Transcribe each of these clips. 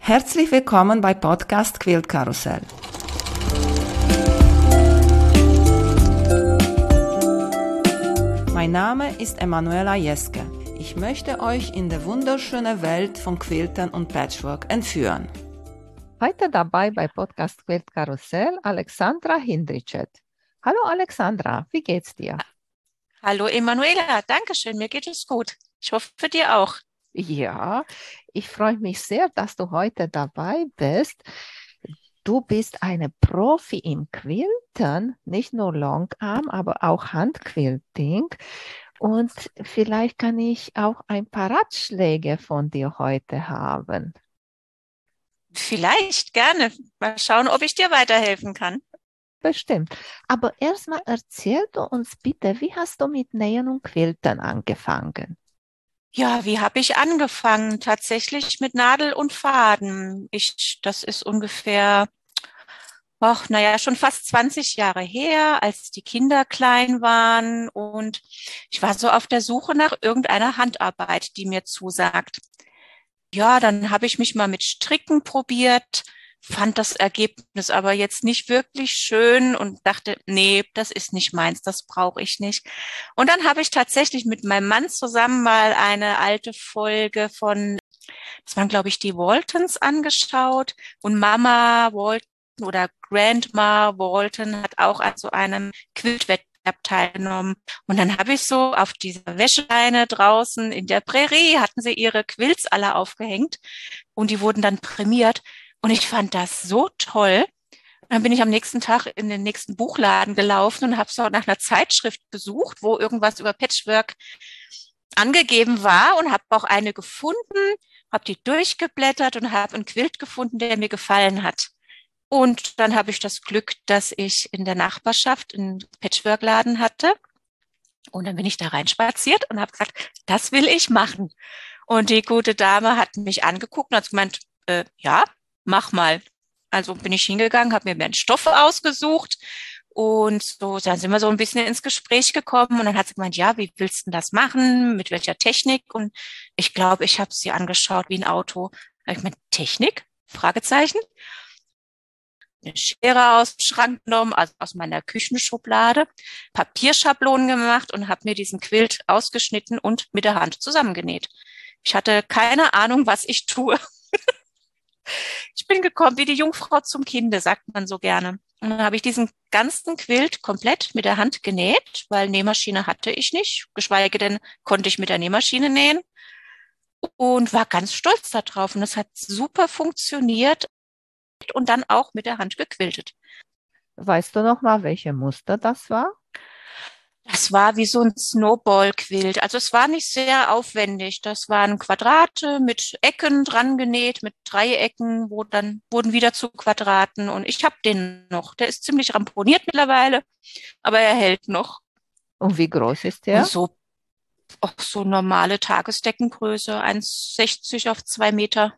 Herzlich willkommen bei Podcast Quiltkarussell. Mein Name ist Emanuela Jeske. Ich möchte euch in die wunderschöne Welt von Quiltern und Patchwork entführen. Heute dabei bei Podcast Quiltkarussell Alexandra Hindricet. Hallo Alexandra, wie geht's dir? Hallo Emanuela, danke schön, mir geht es gut. Ich hoffe für dir auch. Ja, ich freue mich sehr, dass du heute dabei bist. Du bist eine Profi im Quilten, nicht nur Longarm, aber auch Handquilting. Und vielleicht kann ich auch ein paar Ratschläge von dir heute haben. Vielleicht, gerne. Mal schauen, ob ich dir weiterhelfen kann. Bestimmt. Aber erstmal erzähl du uns bitte, wie hast du mit Nähen und Quilten angefangen? Ja, wie habe ich angefangen? Tatsächlich mit Nadel und Faden. Das ist ungefähr, schon fast 20 Jahre her, als die Kinder klein waren. Und ich war so auf der Suche nach irgendeiner Handarbeit, die mir zusagt. Ja, dann habe ich mich mal mit Stricken probiert, fand das Ergebnis aber jetzt nicht wirklich schön und dachte, nee, das ist nicht meins, das brauche ich nicht. Und dann habe ich tatsächlich mit meinem Mann zusammen mal eine alte Folge das waren glaube ich die Waltons angeschaut und Mama Walton oder Grandma Walton hat auch an so einem Quiltwettbewerb teilgenommen. Und dann habe ich so auf dieser Wäscheleine draußen in der Prärie hatten sie ihre Quilts alle aufgehängt und die wurden dann prämiert. Und ich fand das so toll. Und dann bin ich am nächsten Tag in den nächsten Buchladen gelaufen und habe so nach einer Zeitschrift gesucht, wo irgendwas über Patchwork angegeben war und habe auch eine gefunden, habe die durchgeblättert und habe einen Quilt gefunden, der mir gefallen hat. Und dann habe ich das Glück, dass ich in der Nachbarschaft einen Patchwork-Laden hatte. Und dann bin ich da reinspaziert und habe gesagt, das will ich machen. Und die gute Dame hat mich angeguckt und hat gemeint, ja, mach mal. Also bin ich hingegangen, habe mir einen Stoff ausgesucht und so, dann sind wir so ein bisschen ins Gespräch gekommen und dann hat sie gemeint, ja, wie willst du das machen, mit welcher Technik? Und ich glaube, ich habe sie angeschaut wie ein Auto. Da hab ich gemeint, Technik? Fragezeichen. Eine Schere aus dem Schrank genommen, also aus meiner Küchenschublade, Papierschablonen gemacht und habe mir diesen Quilt ausgeschnitten und mit der Hand zusammengenäht. Ich hatte keine Ahnung, was ich tue. Ich bin gekommen wie die Jungfrau zum Kinde, sagt man so gerne. Und dann habe ich diesen ganzen Quilt komplett mit der Hand genäht, weil Nähmaschine hatte ich nicht, geschweige denn konnte ich mit der Nähmaschine nähen und war ganz stolz darauf. Und es hat super funktioniert und dann auch mit der Hand gequiltet. Weißt du noch mal, welche Muster das war? Das war wie so ein Snowball-Quilt. Also es war nicht sehr aufwendig. Das waren Quadrate mit Ecken dran genäht, mit Dreiecken, wurden wieder zu Quadraten. Und ich habe den noch. Der ist ziemlich ramponiert mittlerweile, aber er hält noch. Und wie groß ist Und der? so, auch so normale Tagesdeckengröße, 1,60 auf 2 Meter.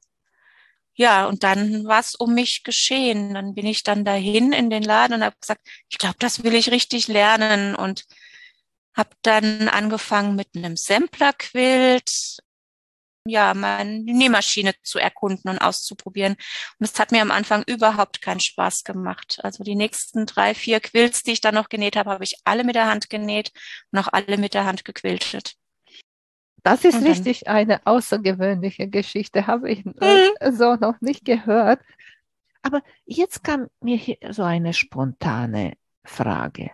Ja, und dann war es um mich geschehen. Dann bin ich dann dahin in den Laden und habe gesagt, ich glaube, das will ich richtig lernen. Und habe dann angefangen mit einem Sampler-Quilt, ja, meine Nähmaschine zu erkunden und auszuprobieren. Und es hat mir am Anfang überhaupt keinen Spaß gemacht. Also die nächsten 3, 4 Quilts, die ich dann noch genäht habe, habe ich alle mit der Hand genäht und auch alle mit der Hand gequiltet. Das ist Und dann, richtig eine außergewöhnliche Geschichte, habe ich hm, so noch nicht gehört. Aber jetzt kam mir hier so eine spontane Frage.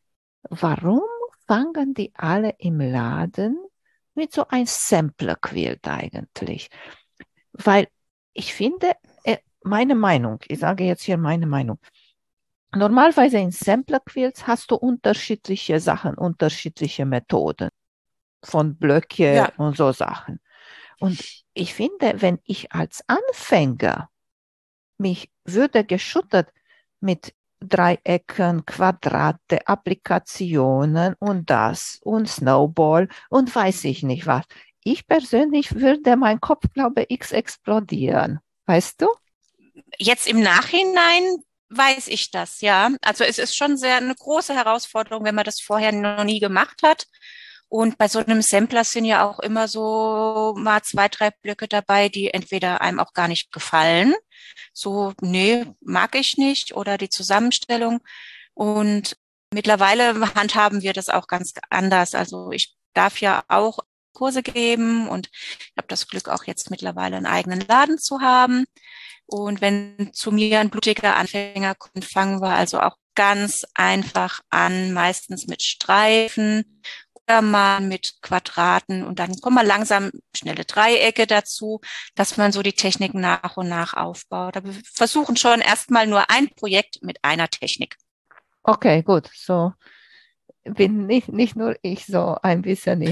Warum fangen die alle im Laden mit so ein Sampler-Quilt eigentlich? Weil ich finde, meine Meinung, ich sage jetzt hier meine Meinung, normalerweise in Sampler-Quilts hast du unterschiedliche Sachen, unterschiedliche Methoden von Blöcke ja, und so Sachen. Und ich finde, wenn ich als Anfänger mich würde geschüttet mit Dreiecken, Quadrate, Applikationen und das und Snowball und weiß ich nicht was. Ich persönlich würde mein Kopf, glaube ich, explodieren. Weißt du? jetzt im Nachhinein weiß ich das, ja. Also es ist schon sehr eine große Herausforderung, wenn man das vorher noch nie gemacht hat. Und bei so einem Sampler sind ja auch immer so mal 2, 3 Blöcke dabei, die entweder einem auch gar nicht gefallen, so, nee, mag ich nicht, oder die Zusammenstellung. Und mittlerweile handhaben wir das auch ganz anders. Also ich darf ja auch Kurse geben und ich habe das Glück, auch jetzt mittlerweile einen eigenen Laden zu haben. Und wenn zu mir ein blutiger Anfänger kommt, fangen wir also auch ganz einfach an, meistens mit Streifen oder mal mit Quadraten. Und dann kommen wir langsam schnelle Dreiecke dazu, dass man so die Techniken nach und nach aufbaut. Aber wir versuchen schon erstmal nur ein Projekt mit einer Technik. Okay, gut. So bin nicht nur ich so ein bisschen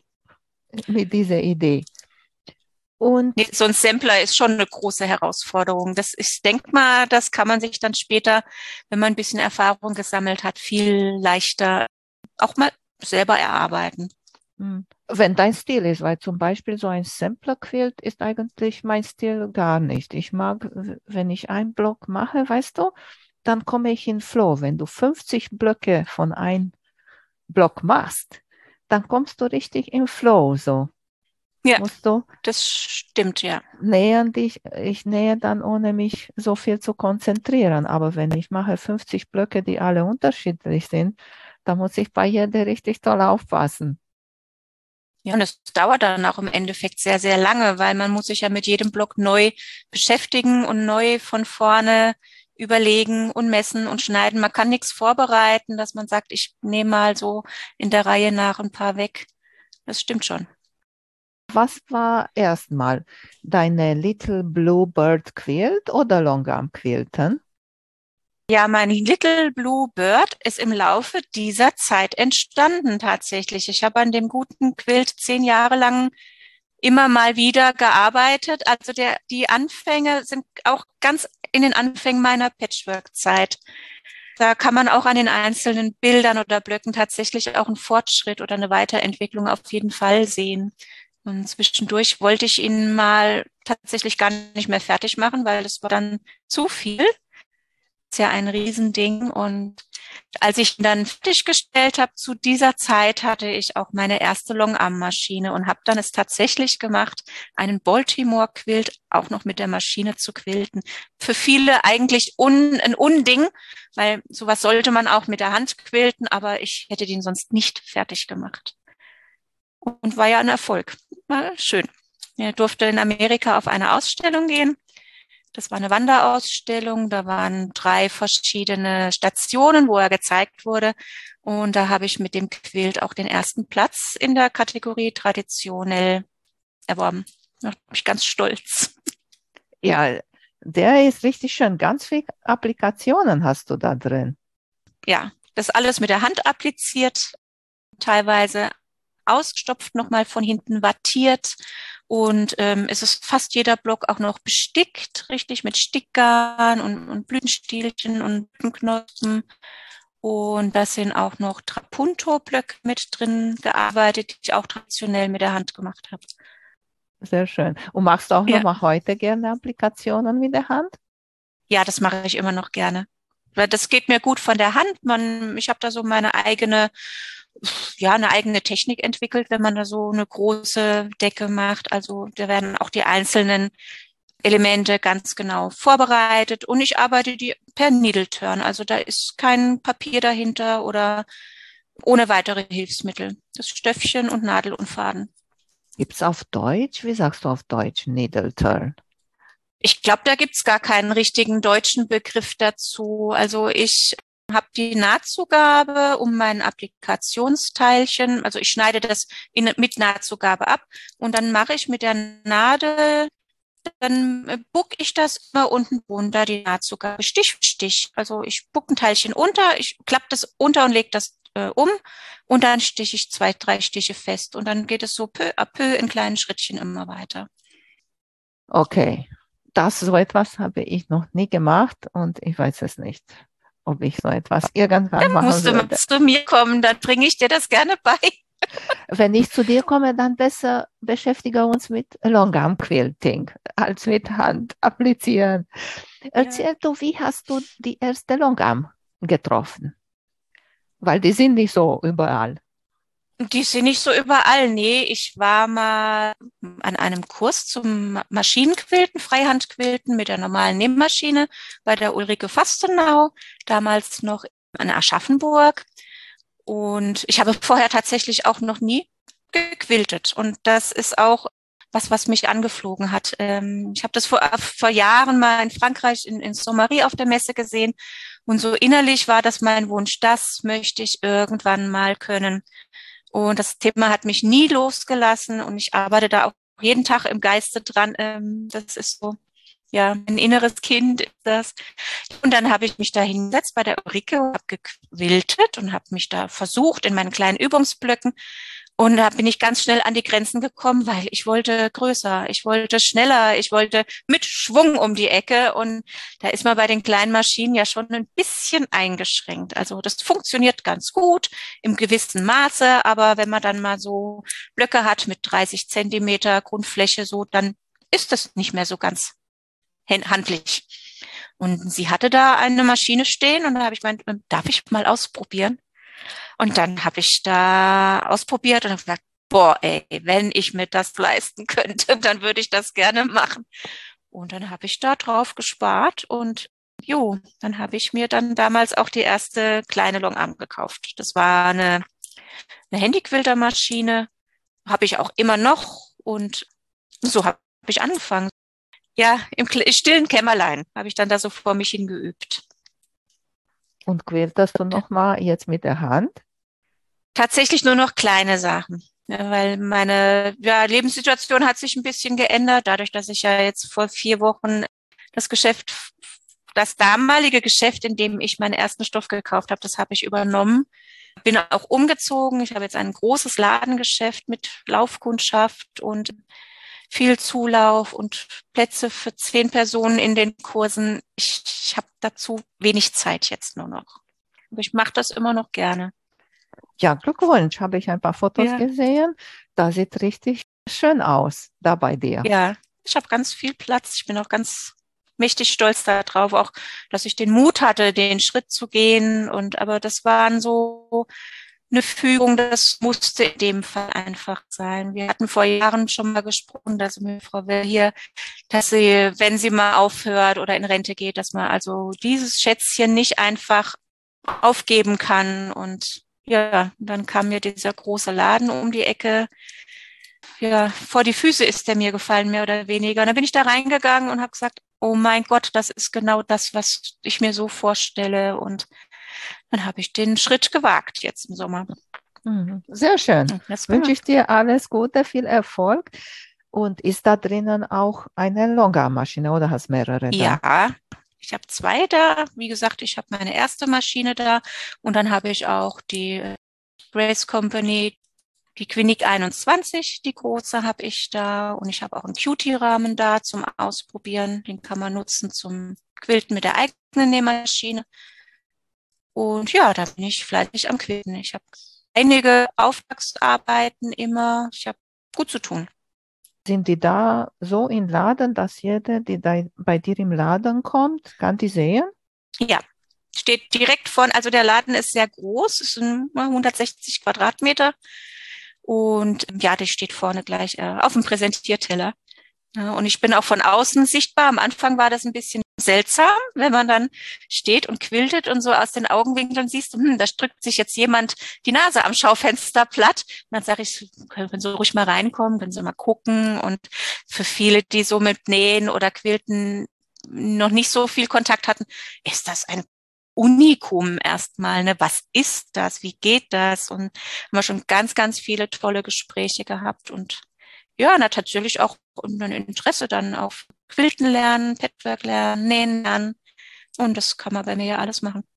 mit dieser Idee. Und Nee, so ein Sampler ist schon eine große Herausforderung. Ich denke mal, das kann man sich dann später, wenn man ein bisschen Erfahrung gesammelt hat, viel leichter auch mal selber erarbeiten. wenn dein Stil ist, weil zum Beispiel so ein Sampler-Quilt ist eigentlich mein Stil gar nicht. Ich mag, wenn ich einen Block mache, weißt du, dann komme ich in Flow. Wenn du 50 Blöcke von einem Block machst, dann kommst du richtig in Flow. So Ja, musst du das stimmt, ja. nähern dich. Ich nähe dann, ohne mich so viel zu konzentrieren. Aber wenn ich mache 50 Blöcke, die alle unterschiedlich sind, dann muss ich bei jeder richtig toll aufpassen. Ja, und es dauert dann auch im Endeffekt sehr, sehr lange, weil man muss sich ja mit jedem Block neu beschäftigen und neu von vorne überlegen und messen und schneiden. Man kann nichts vorbereiten, dass man sagt, ich nehme mal so in der Reihe nach ein paar weg. Das stimmt schon. Was war erstmal deine Little Blue Bird Quilt oder Longarm Quilten? Ja, mein Little Blue Bird ist im Laufe dieser Zeit entstanden tatsächlich. Ich habe an dem guten Quilt 10 Jahre lang immer mal wieder gearbeitet. Also die Anfänge sind auch ganz in den Anfängen meiner Patchwork-Zeit. Da kann man auch an den einzelnen Bildern oder Blöcken tatsächlich auch einen Fortschritt oder eine Weiterentwicklung auf jeden Fall sehen. Und zwischendurch wollte ich ihn mal tatsächlich gar nicht mehr fertig machen, weil es war dann zu viel. Ist ja ein Riesending. Und als ich ihn dann fertiggestellt habe, zu dieser Zeit hatte ich auch meine erste Longarm-Maschine und habe dann es tatsächlich gemacht, einen Baltimore-Quilt auch noch mit der Maschine zu quilten. Für viele eigentlich ein Unding, weil sowas sollte man auch mit der Hand quilten, aber ich hätte den sonst nicht fertig gemacht. Und war ja ein Erfolg. War schön. Er durfte in Amerika auf eine Ausstellung gehen. Das war eine Wanderausstellung, da waren 3 verschiedene Stationen, wo er gezeigt wurde. Und da habe ich mit dem Quilt auch den ersten Platz in der Kategorie traditionell erworben. Da bin ich ganz stolz. Ja, der ist richtig schön. Ganz viele Applikationen hast du da drin. Ja, das alles mit der Hand appliziert, teilweise ausgestopft, nochmal von hinten wattiert. Und es ist fast jeder Block auch noch bestickt, richtig mit Stickgarn und Blütenstielchen und Blütenknospen. Und da sind auch noch Trapunto-Blöcke mit drin gearbeitet, die ich auch traditionell mit der Hand gemacht habe. Sehr schön. Und machst du auch noch Ja, mal heute gerne Applikationen mit der Hand? ja, das mache ich immer noch gerne. Weil das geht mir gut von der Hand. Ich habe da so meine eigene, ja, eine eigene Technik entwickelt, wenn man da so eine große Decke macht. Also da werden auch die einzelnen Elemente ganz genau vorbereitet und ich arbeite die per Needle Turn. Also da ist kein Papier dahinter oder ohne weitere Hilfsmittel. Das Stöffchen und Nadel und Faden. Gibt es auf Deutsch? Wie sagst du auf Deutsch Needle Turn? Ich glaube, da gibt's gar keinen richtigen deutschen Begriff dazu. Also ich habe die Nahtzugabe um mein Applikationsteilchen, also ich schneide das mit Nahtzugabe ab und dann mache ich mit der Nadel, dann buck ich das immer unten runter, die Nahtzugabe, Stich für Stich. Also ich buck ein Teilchen unter, ich klappe das unter und lege das um und dann stiche ich 2, 3 Stiche fest und dann geht es so peu à peu in kleinen Schrittchen immer weiter. Okay, so etwas habe ich noch nie gemacht und ich weiß es nicht, ob ich so etwas irgendwann machen Musst du mal würde. zu mir kommen, dann bringe ich dir das gerne bei. Wenn ich zu dir komme, dann besser beschäftige uns mit Longarm Quilting als mit Hand applizieren. Ja. Erzähl du, wie hast du die erste Longarm getroffen? Weil die sind nicht so überall. Die sind nicht so überall. Nee, ich war mal an einem Kurs zum Maschinenquilten, Freihandquilten mit der normalen Nähmaschine bei der Ulrike Fastenau, damals noch in Aschaffenburg. Und ich habe vorher tatsächlich auch noch nie gequiltet. Und das ist auch was mich angeflogen hat. Ich habe das vor Jahren mal in Frankreich in Saint-Marie auf der Messe gesehen. Und so innerlich war das mein Wunsch, das möchte ich irgendwann mal können. Und das Thema hat mich nie losgelassen und ich arbeite da auch jeden Tag im Geiste dran. Das ist so, ja, ein inneres Kind ist das. Und dann habe ich mich da hingesetzt bei der Ulrike und habe gequiltet und habe mich da versucht in meinen kleinen Übungsblöcken. Und da bin ich ganz schnell an die Grenzen gekommen, weil ich wollte größer, ich wollte schneller, ich wollte mit Schwung um die Ecke. Und da ist man bei den kleinen Maschinen ja schon ein bisschen eingeschränkt. Also das funktioniert ganz gut im gewissen Maße, aber wenn man dann mal so Blöcke hat mit 30 Zentimeter Grundfläche, so, dann ist das nicht mehr so ganz handlich. Und sie hatte da eine Maschine stehen und da habe ich gemeint, darf ich mal ausprobieren? Und dann habe ich da ausprobiert und habe gesagt, boah, ey, wenn ich mir das leisten könnte, dann würde ich das gerne machen. Und dann habe ich da drauf gespart und dann habe ich mir dann damals auch die erste kleine Longarm gekauft. Das war eine Handyquiltermaschine, habe ich auch immer noch und so habe ich angefangen. Ja, im stillen Kämmerlein habe ich dann da so vor mich hingeübt. Und quältest du nochmal jetzt mit der Hand? Tatsächlich nur noch kleine Sachen, ja, weil meine Lebenssituation hat sich ein bisschen geändert, dadurch, dass ich ja jetzt vor 4 Wochen das damalige Geschäft, in dem ich meinen ersten Stoff gekauft habe, das habe ich übernommen. Bin auch umgezogen. Ich habe jetzt ein großes Ladengeschäft mit Laufkundschaft und viel Zulauf und Plätze für 10 Personen in den Kursen. Ich habe dazu wenig Zeit jetzt nur noch. Aber ich mache das immer noch gerne. Ja, Glückwunsch, habe ich ein paar Fotos gesehen. Das sieht richtig schön aus, da bei dir. Ja, ich habe ganz viel Platz. Ich bin auch ganz mächtig stolz darauf, auch, dass ich den Mut hatte, den Schritt zu gehen. Aber das waren so eine Fügung, das musste in dem Fall einfach sein. Wir hatten vor Jahren schon mal gesprochen, dass mir Frau Well hier, dass sie, wenn sie mal aufhört oder in Rente geht, dass man also dieses Schätzchen nicht einfach aufgeben kann. Und ja, dann kam mir dieser große Laden um die Ecke. Ja, vor die Füße ist der mir gefallen, mehr oder weniger. Und dann bin ich da reingegangen und habe gesagt, oh mein Gott, das ist genau das, was ich mir so vorstelle. Und dann habe ich den Schritt gewagt jetzt im Sommer. Sehr schön. Wünsche ich dir alles Gute, viel Erfolg. Und ist da drinnen auch eine Longarm-Maschine oder hast mehrere da? Ja, ich habe 2 da. Wie gesagt, ich habe meine erste Maschine da und dann habe ich auch die Grace Company, die Quinique 21, die große habe ich da und ich habe auch einen Cutie-Rahmen da zum Ausprobieren. Den kann man nutzen zum Quilten mit der eigenen Nähmaschine. Und ja, da bin ich fleißig am Quilten. Ich habe einige Auftragsarbeiten immer. Ich habe gut zu tun. Sind die da so im Laden, dass jeder, die da bei dir im Laden kommt, kann die sehen? Ja, steht direkt vorne. Also der Laden ist sehr groß, es sind 160 Quadratmeter. Und ja, der steht vorne gleich auf dem Präsentierteller. Ja, und ich bin auch von außen sichtbar. Am Anfang war das ein bisschen seltsam, wenn man dann steht und quiltet und so aus den Augenwinkeln siehst, da drückt sich jetzt jemand die Nase am Schaufenster platt. Und dann sage ich, können Sie ruhig mal reinkommen, können Sie mal gucken. Und für viele, die so mit Nähen oder Quilten noch nicht so viel Kontakt hatten, ist das ein Unikum erstmal, ne? Was ist das? Wie geht das? Und haben wir schon ganz, ganz viele tolle Gespräche gehabt und ja, natürlich auch ein Interesse dann auf Quilten lernen, Patchwork lernen, Nähen lernen. Und das kann man bei mir ja alles machen.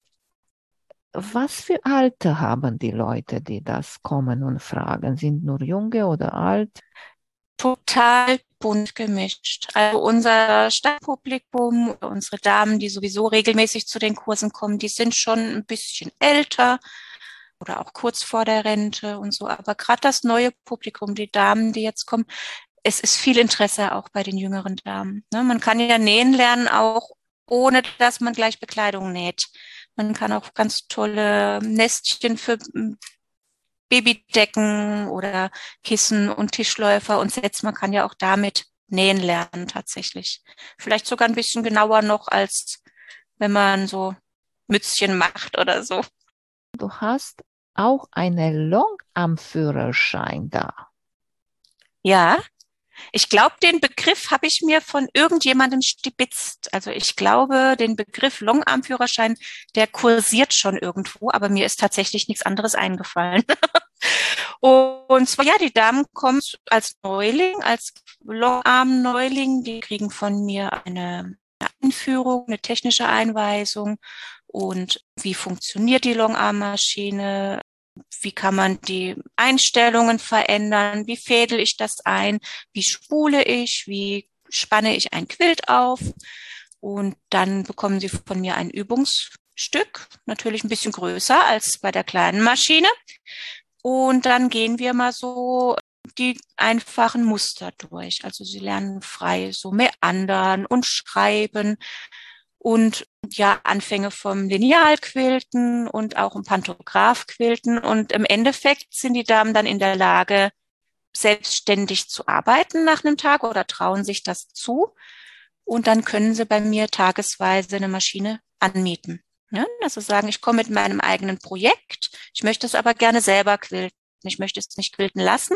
Was für Alter haben die Leute, die das kommen und fragen? Sind nur Junge oder alt? Total bunt gemischt. Also unser Stammpublikum, unsere Damen, die sowieso regelmäßig zu den Kursen kommen, die sind schon ein bisschen älter oder auch kurz vor der Rente und so. Aber gerade das neue Publikum, die Damen, die jetzt kommen, es ist viel Interesse auch bei den jüngeren Damen. Ne? Man kann ja nähen lernen, auch ohne dass man gleich Bekleidung näht. Man kann auch ganz tolle Nestchen für Babydecken oder Kissen und Tischläufer und Sets. Man kann ja auch damit nähen lernen tatsächlich. Vielleicht sogar ein bisschen genauer noch, als wenn man so Mützchen macht oder so. Du hast auch einen Longarm-Führerschein da. Ja, ich glaube, den Begriff habe ich mir von irgendjemandem stibitzt. Also ich glaube, den Begriff Longarm-Führerschein, der kursiert schon irgendwo, aber mir ist tatsächlich nichts anderes eingefallen. Und zwar, ja, die Damen kommen als Neuling, als Longarm-Neuling, die kriegen von mir eine Einführung, eine technische Einweisung und wie funktioniert die Longarm-Maschine, wie kann man die Einstellungen verändern, wie fädel ich das ein, wie spule ich, wie spanne ich ein Quilt auf und dann bekommen sie von mir ein Übungsstück, natürlich ein bisschen größer als bei der kleinen Maschine. Und dann gehen wir mal so die einfachen Muster durch. Also sie lernen frei so meandern und schreiben und ja, Anfänge vom Linealquilten und auch im Pantograph-Quilten. Und im Endeffekt sind die Damen dann in der Lage, selbstständig zu arbeiten nach einem Tag oder trauen sich das zu. Und dann können sie bei mir tagesweise eine Maschine anmieten. Ja, also sagen, ich komme mit meinem eigenen Projekt, ich möchte es aber gerne selber quilten, ich möchte es nicht quilten lassen.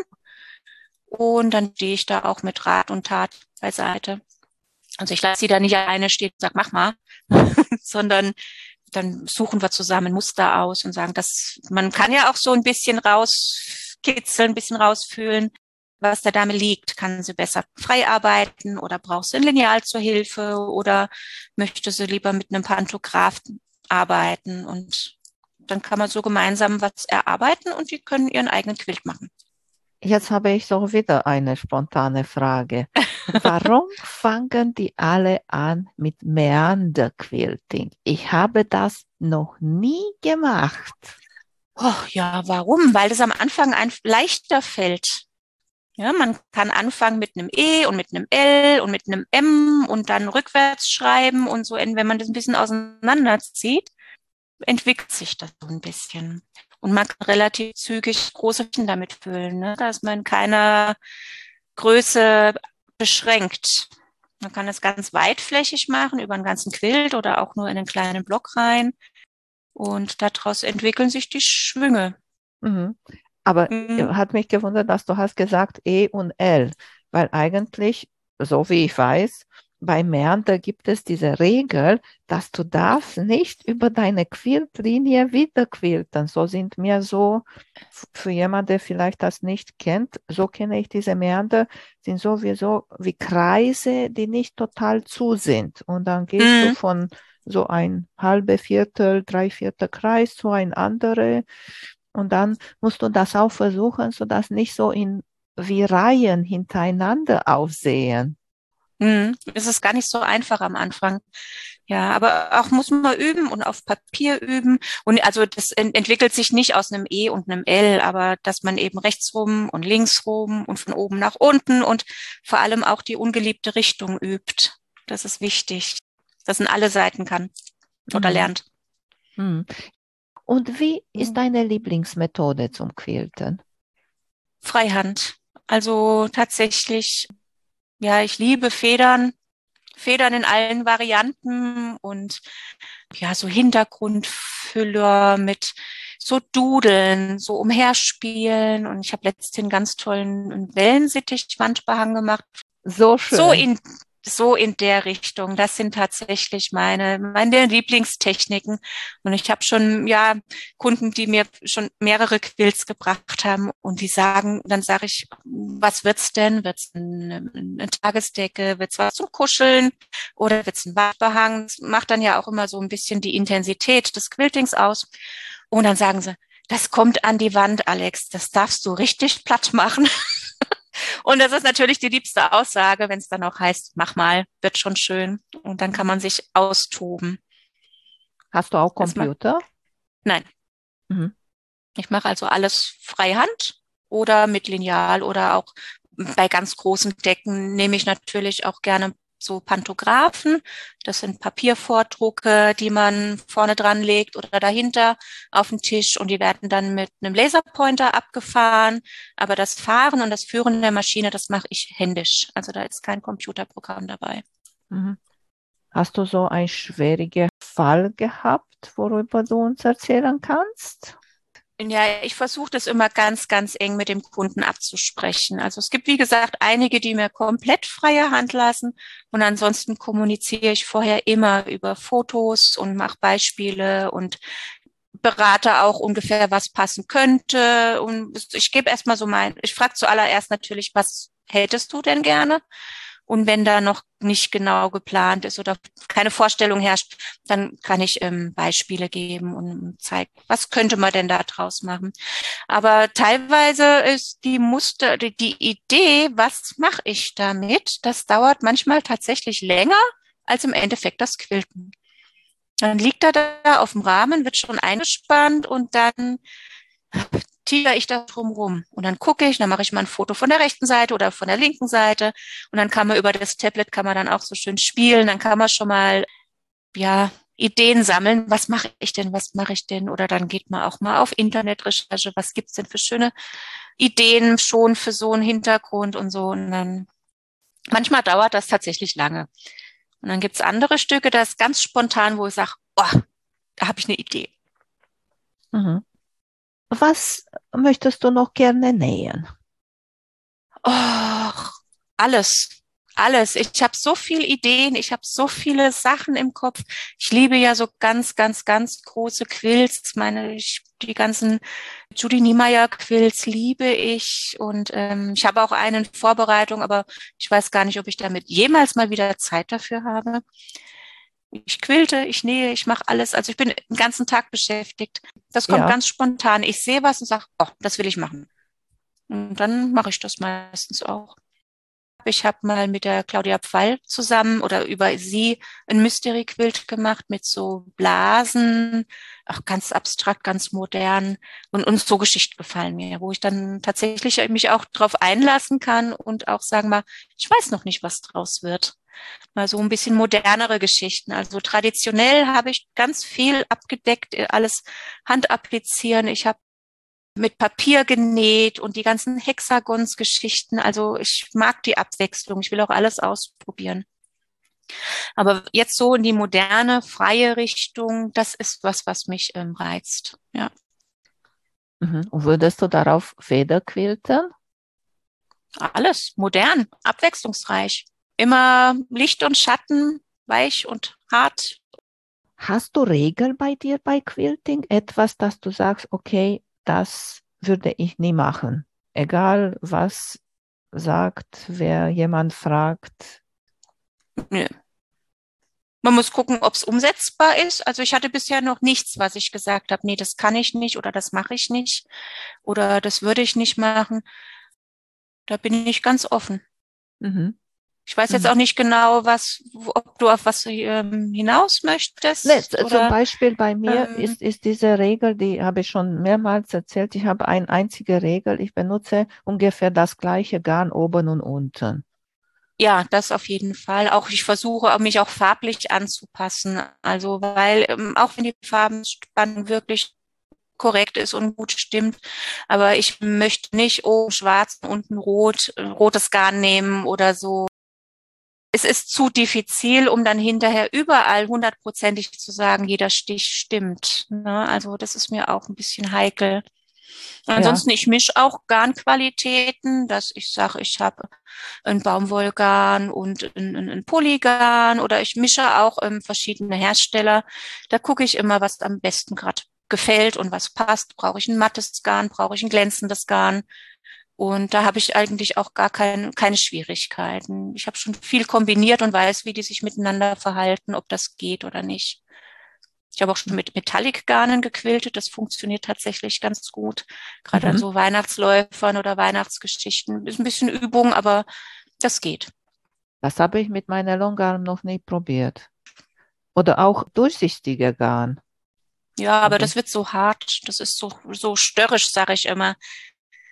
Und dann stehe ich da auch mit Rat und Tat beiseite. Also ich lasse sie da nicht alleine stehen und sage, mach mal, sondern dann suchen wir zusammen Muster aus und sagen, man kann ja auch so ein bisschen rauskitzeln, ein bisschen rausfühlen, was der Dame liegt. Kann sie besser frei arbeiten oder braucht sie ein Lineal zur Hilfe oder möchte sie lieber mit einem Pantograph arbeiten? Und dann kann man so gemeinsam was erarbeiten und die können ihren eigenen Quilt machen. Jetzt habe ich so wieder eine spontane Frage. Warum fangen die alle an mit Meander-Quilting? Ich habe das noch nie gemacht. Oh, ja, warum? Weil das am Anfang leichter fällt. Ja, man kann anfangen mit einem E und mit einem L und mit einem M und dann rückwärts schreiben und so, wenn man das ein bisschen auseinanderzieht, entwickelt sich das so ein bisschen. Und man kann relativ zügig große Flächen damit füllen, ne? Da ist man in keiner Größe beschränkt. Man kann das ganz weitflächig machen, über einen ganzen Quilt oder auch nur in einen kleinen Block rein. Und daraus entwickeln sich die Schwünge. Mhm. Aber Mhm. hat mich gewundert, dass du hast gesagt E und L, weil eigentlich, so wie ich weiß, bei Meander gibt es diese Regel, dass du darfst nicht über deine Quiltlinie wieder quilten. So sind mir so, für jemanden, der vielleicht das nicht kennt, so kenne ich diese Meander, sind sowieso wie Kreise, die nicht total zu sind. Und dann gehst du Mhm. von so ein halbe Viertel, Dreiviertel Kreis zu ein andere. Und dann musst du das auch versuchen, sodass nicht so wie Reihen hintereinander aussehen. Es ist gar nicht so einfach am Anfang. Ja, aber auch muss man üben und auf Papier üben. Und also das entwickelt sich nicht aus einem E und einem L, aber dass man eben rechtsrum und linksrum und von oben nach unten und vor allem auch die ungeliebte Richtung übt. Das ist wichtig, dass man alle Seiten kann oder Mhm. lernt. Mhm. Und wie ist Mhm. deine Lieblingsmethode zum Quilten? Freihand. Also tatsächlich, ja, ich liebe Federn. Federn in allen Varianten und ja, so Hintergrundfüller mit so Dudeln, so umherspielen. Und ich habe letztens einen ganz tollen Wellensittich-Wandbehang gemacht. So So schön. in, so in der Richtung. Das sind tatsächlich meine Lieblingstechniken. Und ich habe schon, ja, Kunden, die mir schon mehrere Quilts gebracht haben und die sagen, dann sage ich, was wird's denn? Wird's eine Tagesdecke? Wird's was zum Kuscheln? Oder wird's ein Wandbehang? Das macht dann ja auch immer so ein bisschen die Intensität des Quiltings aus. Und dann sagen sie, das kommt an die Wand, Alex. Das darfst du richtig platt machen. Und das ist natürlich die liebste Aussage, wenn es dann auch heißt, mach mal, wird schon schön. Und dann kann man sich austoben. Hast du auch Das ma Computer? Nein, Mhm. ich mache also alles freihand oder mit Lineal oder auch bei ganz großen Decken nehme ich natürlich auch gerne so Pantographen. Das sind Papiervordrucke, die man vorne dran legt oder dahinter auf den Tisch und die werden dann mit einem Laserpointer abgefahren. Aber das Fahren und das Führen der Maschine, das mache ich händisch. Also da ist kein Computerprogramm dabei. Mhm. Hast du so einen schwierigen Fall gehabt, worüber du uns erzählen kannst? Ja, ich versuche das immer ganz, ganz eng mit dem Kunden abzusprechen. Also es gibt, wie gesagt, einige, die mir komplett freie Hand lassen und ansonsten kommuniziere ich vorher immer über Fotos und mache Beispiele und berate auch ungefähr, was passen könnte. Und ich gebe erstmal so ich frage zuallererst natürlich, was hättest du denn gerne? Und wenn da noch nicht genau geplant ist oder keine Vorstellung herrscht, dann kann ich Beispiele geben und zeigen, was könnte man denn da draus machen. Aber teilweise ist die Idee, was mache ich damit, das dauert manchmal tatsächlich länger als im Endeffekt das Quilten. Dann liegt er da auf dem Rahmen, wird schon eingespannt und dann tiere ich da drum rum. Und dann gucke ich, dann mache ich mal ein Foto von der rechten Seite oder von der linken Seite. Und dann kann man über das Tablet kann man dann auch so schön spielen. Dann kann man schon mal, ja, Ideen sammeln. Was mache ich denn? Was mache ich denn? Oder dann geht man auch mal auf Internetrecherche. Was gibt's denn für schöne Ideen schon für so einen Hintergrund und so. Und dann, manchmal dauert das tatsächlich lange. Und dann gibt's andere Stücke, das ist ganz spontan, wo ich sage, oh, da habe ich eine Idee. Mhm. Was möchtest du noch gerne nähen? Oh, alles, alles. Ich habe so viele Ideen, ich habe so viele Sachen im Kopf. Ich liebe ja so ganz, ganz, ganz große Quilts. Die ganzen Judy Niemeyer Quilts liebe ich und ich habe auch einen in Vorbereitung, aber ich weiß gar nicht, ob ich damit jemals mal wieder Zeit dafür habe. Ich quilte, ich nähe, ich mache alles. Also ich bin den ganzen Tag beschäftigt. Das kommt Ja. ganz spontan. Ich sehe was und sage, oh, das will ich machen. Und dann mache ich das meistens auch. Ich habe mal mit der Claudia Pfeil zusammen oder über sie ein Mystery Quilt gemacht mit so Blasen, auch ganz abstrakt, ganz modern und so Geschichten gefallen mir, wo ich dann tatsächlich mich auch drauf einlassen kann und auch sagen mal, ich weiß noch nicht, was draus wird. Mal so ein bisschen modernere Geschichten. Also traditionell habe ich ganz viel abgedeckt, alles Hand applizieren. Ich habe mit Papier genäht und die ganzen Hexagons-Geschichten. Also ich mag die Abwechslung. Ich will auch alles ausprobieren. Aber jetzt so in die moderne, freie Richtung, das ist was mich reizt. Ja. Mhm. Und würdest du darauf Feder quilten? Alles modern, abwechslungsreich. Immer Licht und Schatten, weich und hart. Hast du Regeln bei dir bei Quilting? Etwas, dass du sagst, okay, das würde ich nie machen. Egal was sagt, wer jemand fragt. Nö. Man muss gucken, ob es umsetzbar ist. Also ich hatte bisher noch nichts, was ich gesagt habe, nee, das kann ich nicht oder das mache ich nicht oder das würde ich nicht machen. Da bin ich ganz offen. Mhm. Ich weiß jetzt Mhm. auch nicht genau, ob du auf was hinaus Nee, möchtest zum oder Beispiel bei mir ähm, ist diese Regel, die habe ich schon mehrmals erzählt. Ich habe eine einzige Regel. Ich benutze ungefähr das gleiche Garn oben und unten. ja, das auf jeden Fall. Auch ich versuche, mich auch farblich anzupassen. Also, weil auch wenn die Farbenspannung wirklich korrekt ist und gut stimmt, aber ich möchte nicht oben schwarz und unten rot, rotes Garn nehmen oder so. Es ist zu diffizil, um dann hinterher überall hundertprozentig zu sagen, jeder Stich stimmt. Ne? Also das ist mir auch ein bisschen heikel. Ja, Ansonsten, ich mische auch Garnqualitäten, dass ich sage, ich habe ein Baumwollgarn und ein Polygarn oder ich mische auch verschiedene Hersteller. Da gucke ich immer, was am besten gerade gefällt und was passt. Brauche ich ein mattes Garn, brauche ich ein glänzendes Garn? Und da habe ich eigentlich auch gar keine Schwierigkeiten. Ich habe schon viel kombiniert und weiß, wie die sich miteinander verhalten, ob das geht oder nicht. Ich habe auch schon mit Metallic-Garnen gequiltet. Das funktioniert tatsächlich ganz gut. Gerade an mhm. so Weihnachtsläufern oder Weihnachtsgeschichten. Ist ein bisschen Übung, aber das geht. Das habe ich mit meiner Longarm noch nie probiert. Oder auch durchsichtige Garn. Ja, aber Aber das wird so hart. Das ist so störrisch, sage ich immer.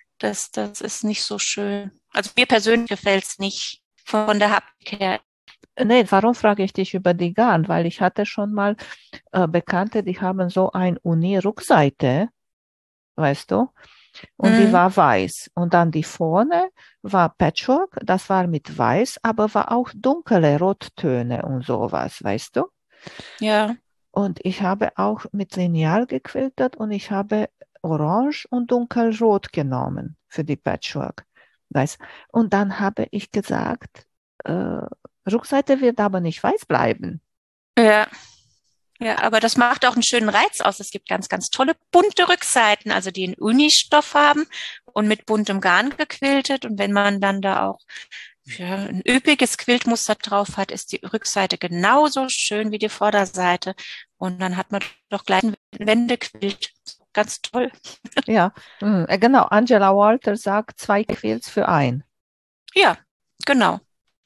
Das ist nicht so schön. Also mir persönlich gefällt's nicht von der Haptik her. Nee, warum frage ich dich über die Garn? Weil ich hatte schon mal Bekannte, die haben so ein Uni-Rückseite, weißt du, und die Mhm. war weiß. Und dann die vorne war Patchwork, das war mit weiß, aber war auch dunkle Rottöne und sowas, weißt du? Ja, Und ich habe auch mit Lineal gequiltert und ich habe Orange und Dunkelrot genommen für die Patchwork. Weiß. Und dann habe ich gesagt, äh, Rückseite wird aber nicht weiß bleiben. ja. Ja, aber das macht auch einen schönen Reiz aus. Es gibt ganz, ganz tolle bunte Rückseiten, also die einen Unistoff haben und mit buntem Garn gequiltet. Und wenn man dann da auch ja, ein üppiges Quiltmuster drauf hat, ist die Rückseite genauso schön wie die Vorderseite. Und dann hat man doch gleich einen Wendequilt. Ganz toll. Ja, genau. Angela Walter sagt, zwei Quilts für ein. Ja, genau.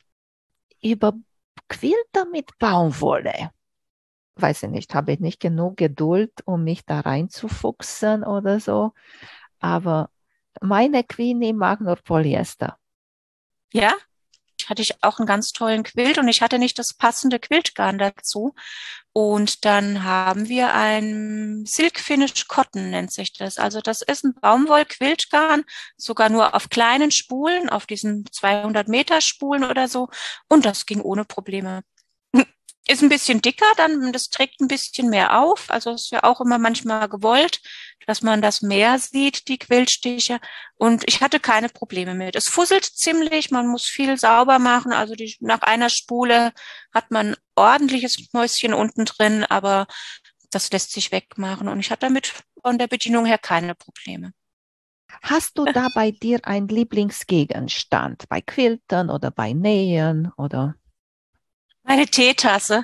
Über Quilter mit Baumwolle. Weiß ich nicht, habe ich nicht genug Geduld, um mich da reinzufuchsen oder so. Aber meine Queenie mag nur Polyester. Ja, hatte ich auch einen ganz tollen Quilt und ich hatte nicht das passende Quiltgarn dazu. Und dann haben wir ein Silk Finish Cotton, nennt sich das. Also das ist ein Baumwoll-Quiltgarn, sogar nur auf kleinen Spulen, auf diesen 200 Meter Spulen oder so. Und das ging ohne Probleme. Ist ein bisschen dicker, dann das trägt ein bisschen mehr auf. Also ist ja auch immer manchmal gewollt, dass man das mehr sieht, die Quillstiche. Und ich hatte keine Probleme mit. Es fusselt ziemlich, man muss viel sauber machen. Also nach einer Spule hat man ordentliches Mäuschen unten drin, aber das lässt sich wegmachen. Und ich hatte damit von der Bedienung her keine Probleme. Hast du da bei dir einen Lieblingsgegenstand? Bei Quiltern oder bei Nähen oder? Meine Teetasse.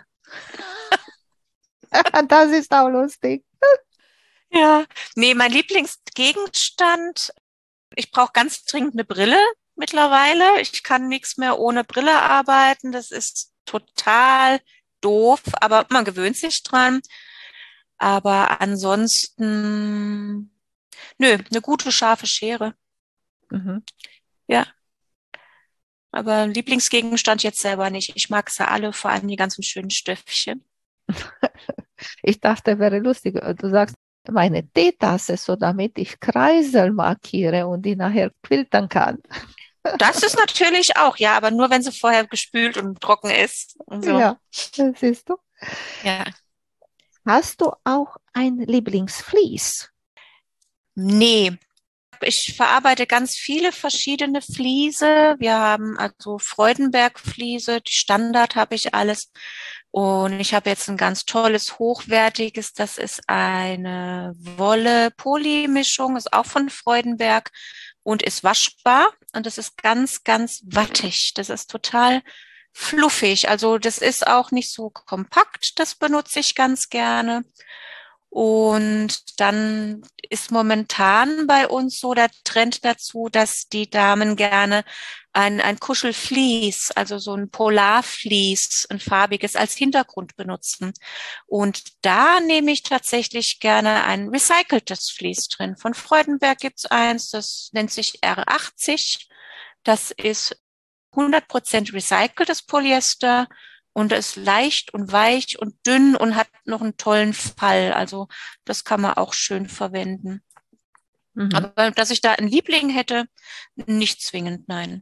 Das ist auch lustig. Ja, nee, mein Lieblingsgegenstand. Ich brauche ganz dringend eine Brille mittlerweile. Ich kann nichts mehr ohne Brille arbeiten. Das ist total doof, aber man gewöhnt sich dran. Aber ansonsten, nö, eine gute scharfe Schere. Mhm. Ja, aber Lieblingsgegenstand jetzt selber nicht. Ich mag sie alle, vor allem die ganzen schönen Stöffchen. Ich dachte, wäre lustig. Du sagst, meine Teetasse, so damit ich Kreisel markiere und die nachher quiltern kann. Das ist natürlich auch, ja, aber nur wenn sie vorher gespült und trocken ist und so. Ja, das siehst du. Ja. Hast du auch ein Lieblingsvlies? Nee, ich verarbeite ganz viele verschiedene Vliese. Wir haben also Freudenberg-Fliese, die Standard habe ich alles. Und ich habe jetzt ein ganz tolles, hochwertiges, das ist eine Wolle-Poly-Mischung, ist auch von Freudenberg und ist waschbar. Und das ist ganz, ganz wattig. Das ist total fluffig. Also das ist auch nicht so kompakt. Das benutze ich ganz gerne. Und dann ist momentan bei uns so der Trend dazu, dass die Damen gerne ein Kuschelvlies, also so ein Polarvlies, ein farbiges als Hintergrund benutzen. Und da nehme ich tatsächlich gerne ein recyceltes Vlies drin. Von Freudenberg gibt's eins, das nennt sich R80. Das ist 100% recyceltes Polyester und ist leicht und weich und dünn und hat noch einen tollen Fall. Also das kann man auch schön verwenden. Mhm. Aber dass ich da einen Liebling hätte, nicht zwingend, nein.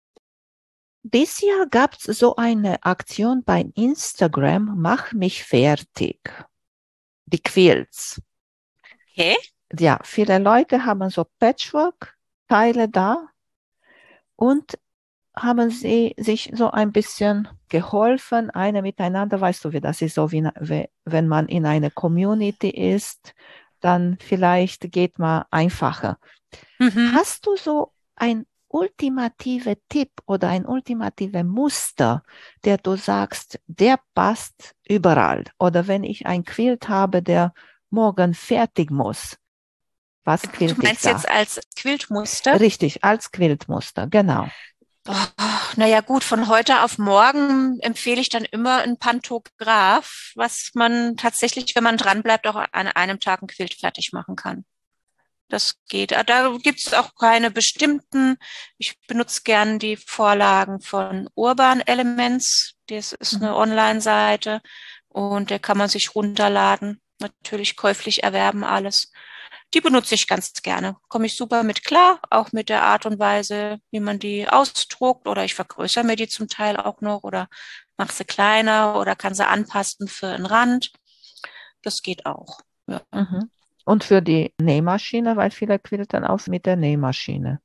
Dieses Jahr gab es so eine Aktion bei Instagram, Mach mich fertig. Die Quilts. Okay. Ja, viele Leute haben so Patchwork-Teile da und haben sie sich so ein bisschen geholfen, eine miteinander, weißt du, wie das ist, so wenn man in einer Community ist, dann vielleicht geht man einfacher. Mhm. Hast du so ein ultimative Tipp oder ein ultimative Muster, der du sagst, der passt überall? Oder wenn ich ein Quilt habe, der morgen fertig muss, was Du quilt ich meinst da? jetzt als Quiltmuster? Richtig, als Quiltmuster, genau. Oh, naja gut, von heute auf morgen empfehle ich dann immer ein Pantograph, was man tatsächlich, wenn man dranbleibt, auch an einem Tag ein Quilt fertig machen kann. Das geht. Da gibt es auch keine bestimmten. Ich benutze gern die Vorlagen von Urban Elements. Das ist eine Online-Seite und der kann man sich runterladen. Natürlich käuflich erwerben alles. Die benutze ich ganz gerne. Komme ich super mit klar, auch mit der Art und Weise, wie man die ausdruckt. Oder ich vergrößere mir die zum Teil auch noch oder mache sie kleiner oder kann sie anpassen für einen Rand. Das geht auch. Ja. Mhm. Und für die Nähmaschine, weil viele quilten auch mit der Nähmaschine.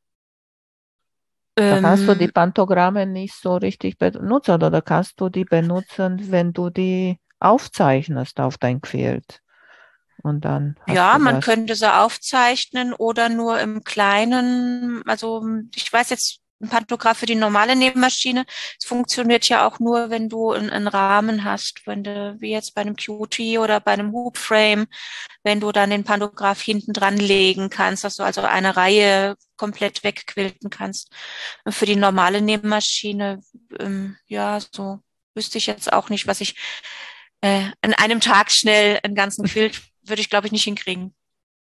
Da kannst du die Pantogramme nicht so richtig benutzen oder kannst du die benutzen, wenn du die aufzeichnest auf dein Quilt. Und dann hast Ja, du man das. könnte sie aufzeichnen oder nur im Kleinen. Also ich weiß jetzt, ein Pantograph für die normale Nähmaschine, es funktioniert ja auch nur, wenn du einen Rahmen hast, wenn du, wie jetzt bei einem QT oder bei einem Hoopframe, wenn du dann den Pantograph hinten dran legen kannst, dass du also eine Reihe komplett wegquilten kannst. Und für die normale Nähmaschine, ja, so wüsste ich jetzt auch nicht, was ich an einem Tag schnell einen ganzen Quilt würde ich, glaube ich, nicht hinkriegen.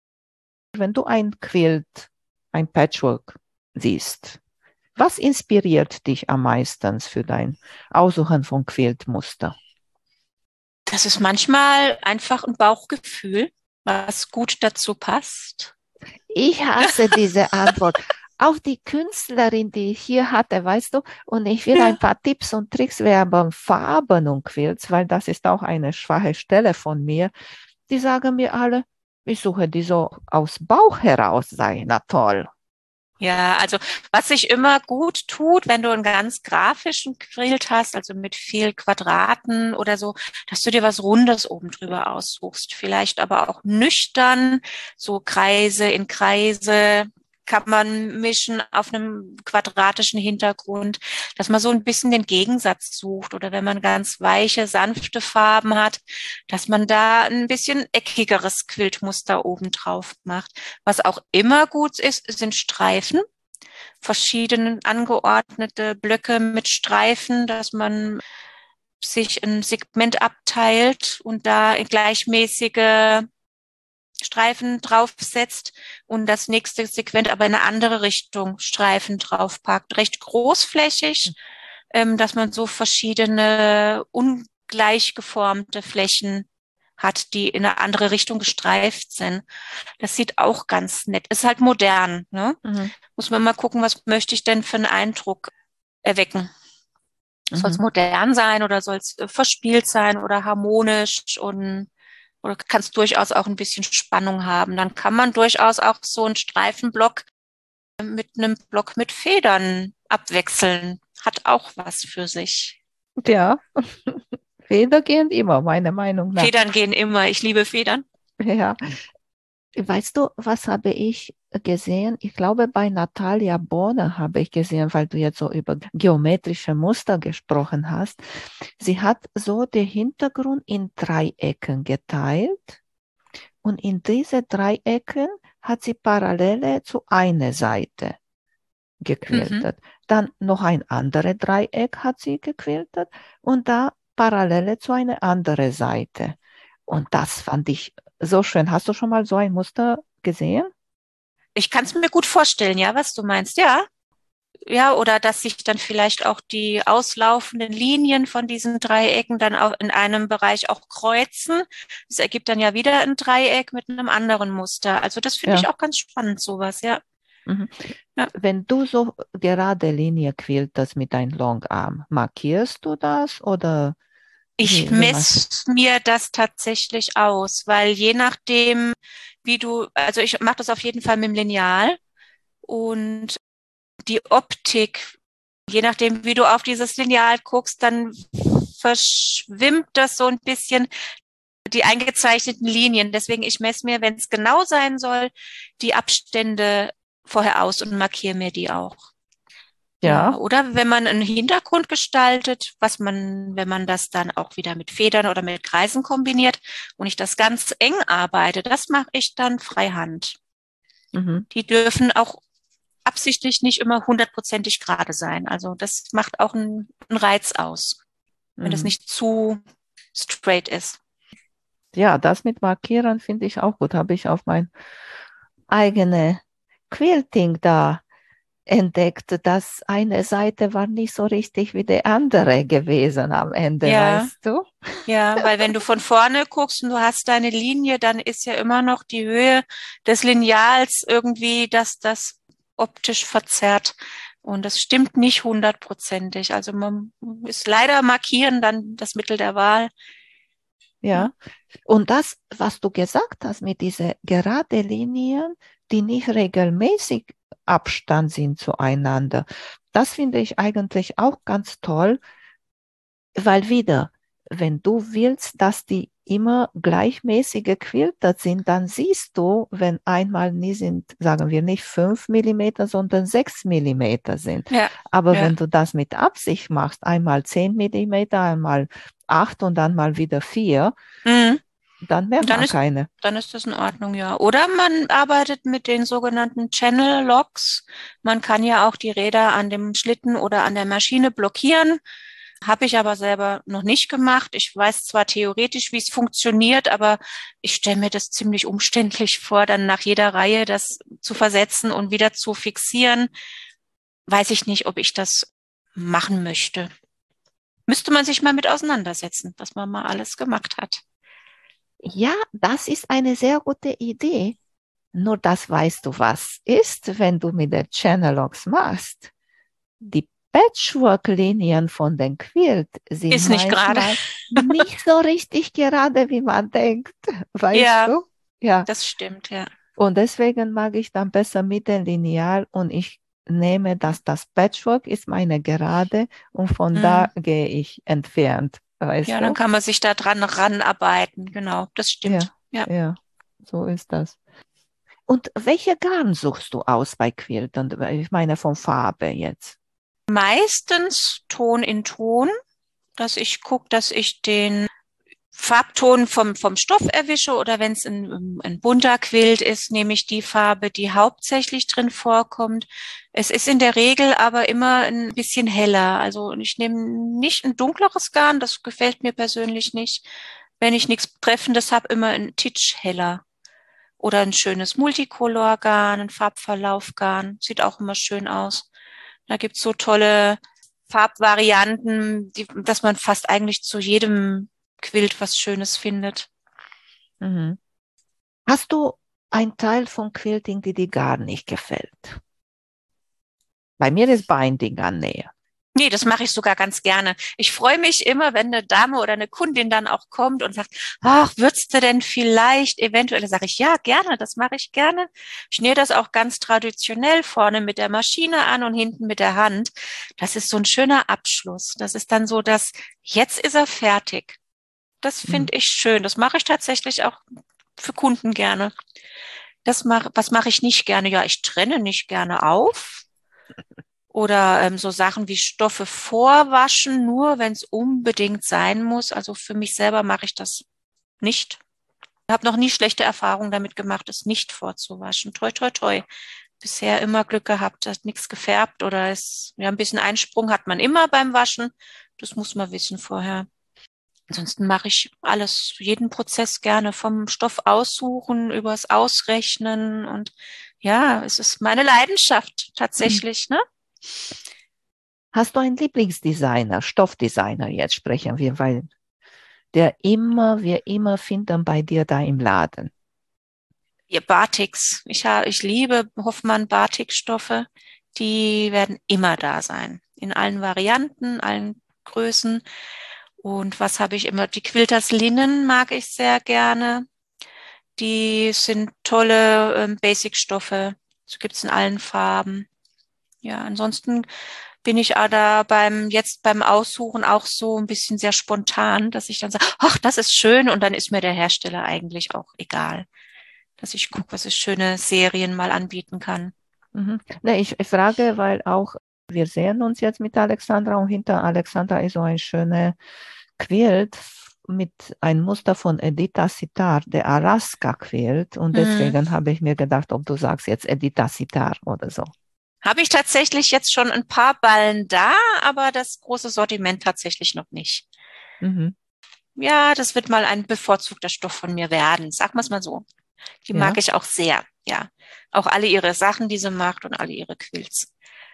Wenn du ein Quilt, ein Patchwork siehst, was inspiriert dich am meisten für dein Aussuchen von Quiltmuster? Das ist manchmal einfach ein Bauchgefühl, was gut dazu passt. Ich hasse diese Antwort. Auch die Künstlerin, die ich hier hatte, weißt du, und ich will ein paar Tipps und Tricks werben, Farben und Quilts, weil das ist auch eine schwache Stelle von mir. Die sagen mir alle, ich suche die so aus Bauch heraus, sei na toll. Ja, also was sich immer gut tut, wenn du einen ganz grafischen Quilt hast, also mit viel Quadraten oder so, dass du dir was Rundes oben drüber aussuchst. Vielleicht aber auch nüchtern, so Kreise in Kreise kann man mischen auf einem quadratischen Hintergrund, dass man so ein bisschen den Gegensatz sucht oder wenn man ganz weiche, sanfte Farben hat, dass man da ein bisschen eckigeres Quiltmuster oben drauf macht. Was auch immer gut ist, sind Streifen, verschiedene angeordnete Blöcke mit Streifen, dass man sich ein Segment abteilt und da gleichmäßige Streifen draufsetzt und das nächste Segment aber in eine andere Richtung Streifen draufpackt. Recht großflächig, dass man so verschiedene ungleich geformte Flächen hat, die in eine andere Richtung gestreift sind. Das sieht auch ganz nett. Ist halt modern, ne? Muss man mal gucken, was möchte ich denn für einen Eindruck erwecken. Soll es modern sein oder soll es verspielt sein oder harmonisch und oder kann es durchaus auch ein bisschen Spannung haben. Dann kann man durchaus auch so einen Streifenblock mit einem Block mit Federn abwechseln. Hat auch was für sich. Ja, Federn gehen immer, meiner Meinung nach. Federn gehen immer. Ich liebe Federn. Ja. Weißt du, was habe ich gesehen? Ich glaube, bei Natalia Bohne habe ich gesehen, weil du jetzt so über geometrische Muster gesprochen hast. Sie hat so den Hintergrund in Dreiecken geteilt und in diese Dreiecken hat sie Parallele zu einer Seite gequiltet. Dann noch ein anderes Dreieck hat sie gequiltet und da Parallele zu einer anderen Seite. Und das fand ich so schön. Hast du schon mal so ein Muster gesehen? Ich kann es mir gut vorstellen, ja, was du meinst, ja. Ja, oder dass sich dann vielleicht auch die auslaufenden Linien von diesen Dreiecken dann auch in einem Bereich auch kreuzen. Das ergibt dann ja wieder ein Dreieck mit einem anderen Muster. Also das finde ich auch ganz spannend, sowas, ja. Ja. Wenn du so gerade Linie quiltest mit einem Longarm, markierst du das oder? Ich messe mir das tatsächlich aus, weil je nachdem, wie du, also ich mache das auf jeden Fall mit dem Lineal und die Optik, je nachdem, wie du auf dieses Lineal guckst, dann verschwimmt das so ein bisschen die eingezeichneten Linien. Deswegen, ich messe mir, wenn es genau sein soll, die Abstände vorher aus und markiere mir die auch. Ja, oder wenn man einen Hintergrund gestaltet, wenn man das dann auch wieder mit Federn oder mit Kreisen kombiniert und ich das ganz eng arbeite, das mache ich dann freihand. Die dürfen auch absichtlich nicht immer 100%ig gerade sein. Also das macht auch einen Reiz aus, wenn das nicht zu straight ist. Ja, das mit Markieren finde ich auch gut. Habe ich auf mein eigene Quilting da entdeckt, dass eine Seite war nicht so richtig wie die andere gewesen am Ende, Ja, weißt du? ja, weil wenn du von vorne guckst und du hast deine Linie, dann ist ja immer noch die Höhe des Lineals irgendwie, dass das optisch verzerrt. Und das stimmt nicht hundertprozentig. Also man ist leider markieren dann das Mittel der Wahl. Ja. Und das, was du gesagt hast mit diesen gerade Linien, die nicht regelmäßig Abstand sind zueinander, das finde ich eigentlich auch ganz toll, weil wieder, wenn du willst, dass die immer gleichmäßig gequiltert sind, dann siehst du, wenn einmal nie sind, sagen wir nicht 5 mm, sondern 6 mm sind. Ja, Aber ja. wenn du das mit Absicht machst, einmal 10 mm, einmal 8 und dann mal wieder 4, Mhm. dann merkt Dann man ist, keine. dann ist das in Ordnung, ja. Oder man arbeitet mit den sogenannten Channel Locks. Man kann ja auch die Räder an dem Schlitten oder an der Maschine blockieren. Habe ich aber selber noch nicht gemacht. Ich weiß zwar theoretisch, wie es funktioniert, aber ich stelle mir das ziemlich umständlich vor, dann nach jeder Reihe das zu versetzen und wieder zu fixieren. Weiß ich nicht, ob ich das machen möchte. Müsste man sich mal mit auseinandersetzen, was man mal alles gemacht hat. Ja, das ist eine sehr gute Idee. Nur das weißt du, was ist, wenn du mit der Channel Locks machst. Die Patchwork-Linien von den Quilt sind Ist nicht gerade. manchmal nicht so richtig gerade, wie man denkt, weißt Ja, du? Ja, das stimmt, ja. und deswegen mag ich dann besser mit dem Lineal und ich nehme, dass das Patchwork ist meine Gerade und von Mhm. da gehe ich entfernt, weißt Ja, dann du? kann man sich da dran ranarbeiten. Genau, das Ja, stimmt. Ja. ja, so ist das. Und welche Garn suchst du aus bei Quiltern? Ich meine von Farbe jetzt. Meistens Ton in Ton, dass ich gucke, dass ich den Farbton vom Stoff erwische oder wenn es ein bunter Quilt ist, nehme ich die Farbe, die hauptsächlich drin vorkommt. Es ist in der Regel aber immer ein bisschen heller. Also ich nehme nicht ein dunkleres Garn, das gefällt mir persönlich nicht. Wenn ich nichts Treffendes habe, immer ein Titsch heller. Oder ein schönes Multicolor-Garn, ein Farbverlauf-Garn. Sieht auch immer schön aus. Da gibt's so tolle Farbvarianten, dass man fast eigentlich zu jedem Quilt was Schönes findet. Mhm. Hast du einen Teil von Quilting, die dir gar nicht gefällt? Bei mir ist Binding an Nähe. Nee, das mache ich sogar ganz gerne. Ich freue mich immer, wenn eine Dame oder eine Kundin dann auch kommt und sagt, ach, würdest du denn vielleicht eventuell, da sage ich, ja, gerne, das mache ich gerne. Ich nähe das auch ganz traditionell vorne mit der Maschine an und hinten mit der Hand. Das ist so ein schöner Abschluss. Das ist dann so, dass jetzt ist er fertig. Das Mhm. finde ich schön. Das mache ich tatsächlich auch für Kunden gerne. Was mache ich nicht gerne? Ja, ich trenne nicht gerne auf. Oder so Sachen wie Stoffe vorwaschen, nur wenn es unbedingt sein muss. Also für mich selber mache ich das nicht. Ich habe noch nie schlechte Erfahrungen damit gemacht, es nicht vorzuwaschen. Toi, toi, toi. Bisher immer Glück gehabt, hat nichts gefärbt oder ja, ein bisschen Einsprung hat man immer beim Waschen. Das muss man wissen vorher. Ansonsten mache ich alles, jeden Prozess gerne vom Stoff aussuchen, übers Ausrechnen und ja, es ist meine Leidenschaft tatsächlich, ne? Hast du einen Lieblingsdesigner, Stoffdesigner, jetzt sprechen wir, weil wir immer finden bei dir da im Laden. Ihr Batiks. Ich liebe Hoffmann Batikstoffe. Die werden immer da sein. In allen Varianten, allen Größen. Und was habe ich immer? Die Quilters Linnen mag ich sehr gerne. Die sind tolle Basic-Stoffe. Das gibt's in allen Farben. Ja, ansonsten bin ich da jetzt beim Aussuchen auch so ein bisschen sehr spontan, dass ich dann sage, ach, das ist schön und dann ist mir der Hersteller eigentlich auch egal, dass ich gucke, was ich schöne Serien mal anbieten kann. Mhm. Ne, ich frage, weil auch wir sehen uns jetzt mit Alexandra und hinter Alexandra ist so ein schöner Quilt mit einem Muster von Edita Sitar, der Alaska Quilt. Und Hm. deswegen habe ich mir gedacht, ob du sagst jetzt Edita Sitar oder so. Habe ich tatsächlich jetzt schon ein paar Ballen da, aber das große Sortiment tatsächlich noch nicht. Mhm. Ja, das wird mal ein bevorzugter Stoff von mir werden, sagen wir es mal so. Die Ja. mag ich auch sehr, ja. Auch alle ihre Sachen, die sie macht und alle ihre Quilts.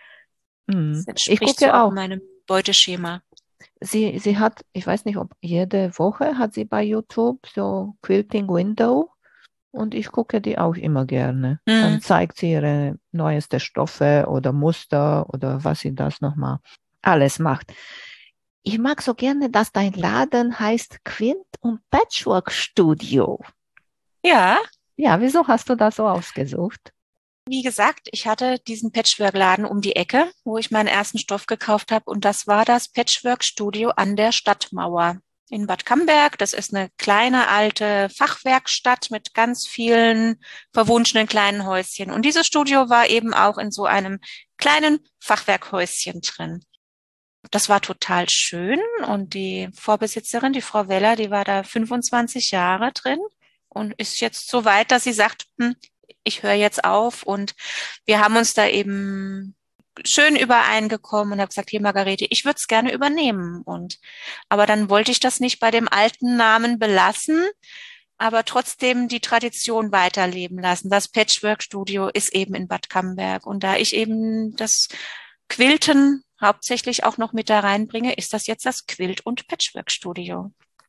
Das Mhm. Ich entspricht so gucke auch auch. meinem Beuteschema. Sie hat, ich weiß nicht, ob jede Woche hat sie bei YouTube so Quilting Window und ich gucke die auch immer gerne. Dann Hm. zeigt sie ihre neueste Stoffe oder Muster oder was sie das nochmal alles macht. Ich mag so gerne, dass dein Laden heißt Quilt und Patchwork Studio. Ja, Ja, wieso hast du das so ausgesucht? wie gesagt, ich hatte diesen Patchwork-Laden um die Ecke, wo ich meinen ersten Stoff gekauft habe. Und das war das Patchwork-Studio an der Stadtmauer in Bad Camberg. Das ist eine kleine alte Fachwerkstatt mit ganz vielen verwunschenen kleinen Häuschen. Und dieses Studio war eben auch in so einem kleinen Fachwerkhäuschen drin. Das war total schön. Und die Vorbesitzerin, die Frau Weller, die war da 25 Jahre drin und ist jetzt so weit, dass sie sagt, ich höre jetzt auf. Und wir haben uns da eben schön übereingekommen und habe gesagt, hier Margarete, ich würde es gerne übernehmen. Aber dann wollte ich das nicht bei dem alten Namen belassen, aber trotzdem die Tradition weiterleben lassen. Das Patchwork-Studio ist eben in Bad Camberg. Und da ich eben das Quilten hauptsächlich auch noch mit da reinbringe, ist das jetzt das Quilt- und Patchwork-Studio.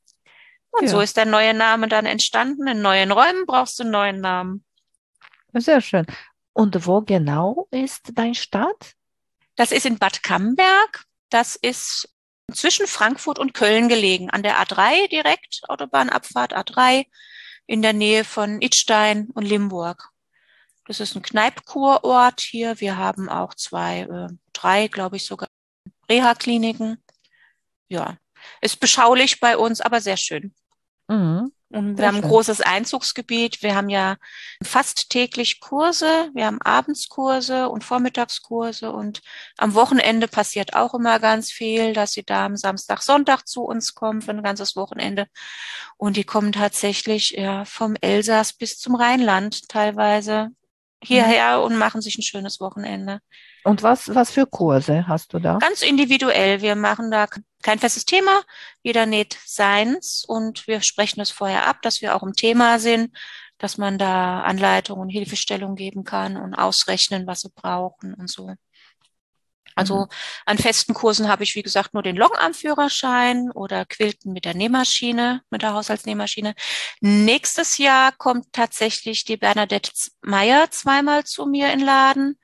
Und so Ja, ist der neue Name dann entstanden. In neuen Räumen brauchst du einen neuen Namen. sehr schön. Und wo genau ist dein Stadt? Das ist in Bad Camberg. Das ist zwischen Frankfurt und Köln gelegen, an der A3 direkt, Autobahnabfahrt A3, in der Nähe von Idstein und Limburg. Das ist ein Kneipkurort hier. Wir haben auch drei, glaube ich, sogar Reha-Kliniken. Ja, ist beschaulich bei uns, aber sehr schön. Mhm, Und wir sehr haben ein schön. großes Einzugsgebiet. Wir haben ja fast täglich Kurse. Wir haben Abendskurse und Vormittagskurse. Und am Wochenende passiert auch immer ganz viel, dass die Damen Samstag, Sonntag zu uns kommen für ein ganzes Wochenende. Und die kommen tatsächlich ja, vom Elsass bis zum Rheinland teilweise Mhm. hierher und machen sich ein schönes Wochenende. Und was für Kurse hast du da? Ganz individuell. Wir machen da kein festes Thema. Jeder näht seins und wir sprechen es vorher ab, dass wir auch im Thema sind, dass man da Anleitungen und Hilfestellung geben kann und ausrechnen, was sie brauchen und so. Mhm. Also an festen Kursen habe ich, wie gesagt, nur den Longarm-Führerschein oder Quilten mit der Nähmaschine, mit der Haushaltsnähmaschine. Nächstes Jahr kommt tatsächlich die Bernadette Meyer zweimal zu mir in den Laden.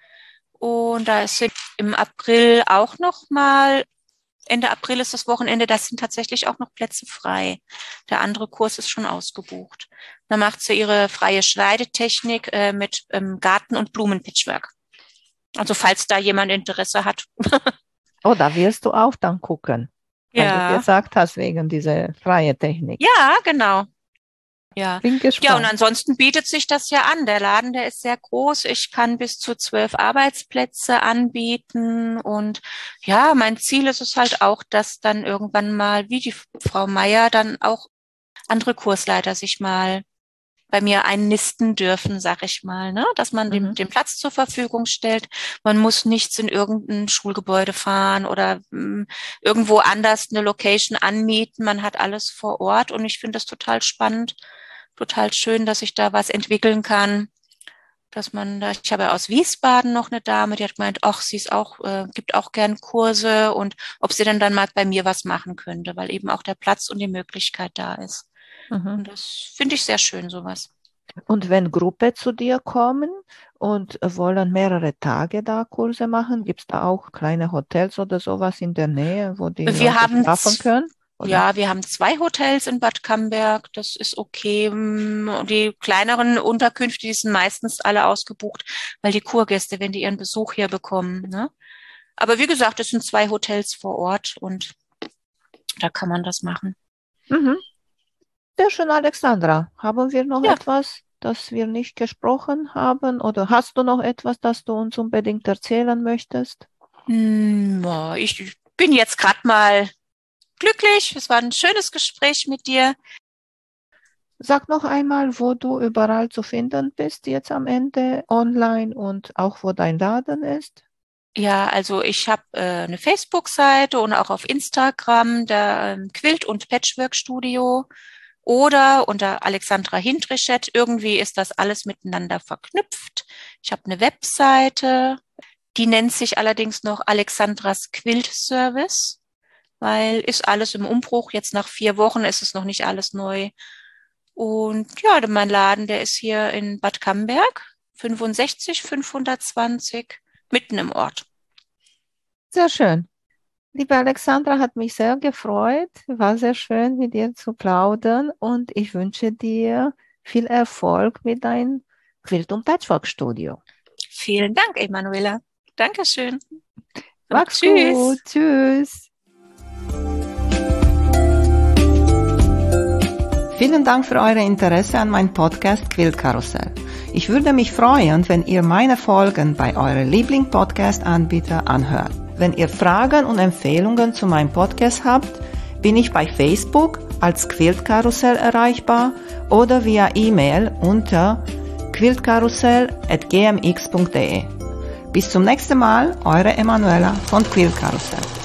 Und da sind im April auch noch mal, Ende April ist das Wochenende, da sind tatsächlich auch noch Plätze frei. Der andere Kurs ist schon ausgebucht. Da macht sie ihre freie Schneidetechnik mit Garten- und Blumenpatchwork. Also falls da jemand Interesse hat. Oh, da wirst du auch dann gucken, weil du Ja, gesagt hast, wegen dieser freie Technik. ja, genau. Ja. Bin Ja, und gespannt. ansonsten bietet sich das ja an. Der Laden, der ist sehr groß. Ich kann bis zu 12 Arbeitsplätze anbieten. Und ja, mein Ziel ist es halt auch, dass dann irgendwann mal, wie die Frau Meier, dann auch andere Kursleiter sich mal bei mir einnisten dürfen, sag ich mal, ne? Dass man Mhm. den Platz zur Verfügung stellt. Man muss nichts in irgendein Schulgebäude fahren oder irgendwo anders eine Location anmieten. Man hat alles vor Ort und ich finde das total spannend, total schön, dass ich da was entwickeln kann. Dass man da, ich habe ja aus Wiesbaden noch eine Dame, die hat gemeint, ach, sie ist auch, gibt auch gern Kurse und ob sie dann mal bei mir was machen könnte, weil eben auch der Platz und die Möglichkeit da ist. Mhm. Und das finde ich sehr schön, sowas. Und wenn Gruppe zu dir kommen und wollen mehrere Tage da Kurse machen, gibt es da auch kleine Hotels oder sowas in der Nähe, wo die Wir Leute haben, schlafen können? Oder? ja, wir haben 2 Hotels in Bad Camberg. Das ist okay. Die kleineren Unterkünfte, die sind meistens alle ausgebucht, weil die Kurgäste, wenn die ihren Besuch hier bekommen, ne? Aber wie gesagt, es sind 2 Hotels vor Ort und da kann man das machen. Mhm. Sehr schön, Alexandra. Haben wir noch Ja, etwas, das wir nicht gesprochen haben? Oder hast du noch etwas, das du uns unbedingt erzählen möchtest? ja, ich bin jetzt gerade mal glücklich. Es war ein schönes Gespräch mit dir. Sag noch einmal, wo du überall zu finden bist, jetzt am Ende online und auch wo dein Laden ist. Ja, also ich habe eine Facebook-Seite und auch auf Instagram, der Quilt- und Patchwork-Studio. oder unter Alexandra Hindrichet. Irgendwie ist das alles miteinander verknüpft. Ich habe eine Webseite, die nennt sich allerdings noch Alexandras Quilt Service, weil ist alles im Umbruch. Jetzt nach 4 Wochen ist es noch nicht alles neu. Und ja, mein Laden, der ist hier in Bad Camberg, 65 520, mitten im Ort. Sehr schön. Liebe Alexandra, hat mich sehr gefreut. War sehr schön, mit dir zu plaudern und ich wünsche dir viel Erfolg mit deinem Quilt- und Patchwork-Studio. Vielen Dank, Emanuela. Dankeschön. Mach's Tschüss. gut. Tschüss. Vielen Dank für euer Interesse an meinem Podcast Quiltkarussell. Ich würde mich freuen, wenn ihr meine Folgen bei eurem Liebling-Podcast-Anbieter anhört. Wenn ihr Fragen und Empfehlungen zu meinem Podcast habt, bin ich bei Facebook als Quiltkarussell erreichbar oder via E-Mail unter quiltkarussell@gmx.de. Bis zum nächsten Mal, eure Emanuela von Quiltkarussell.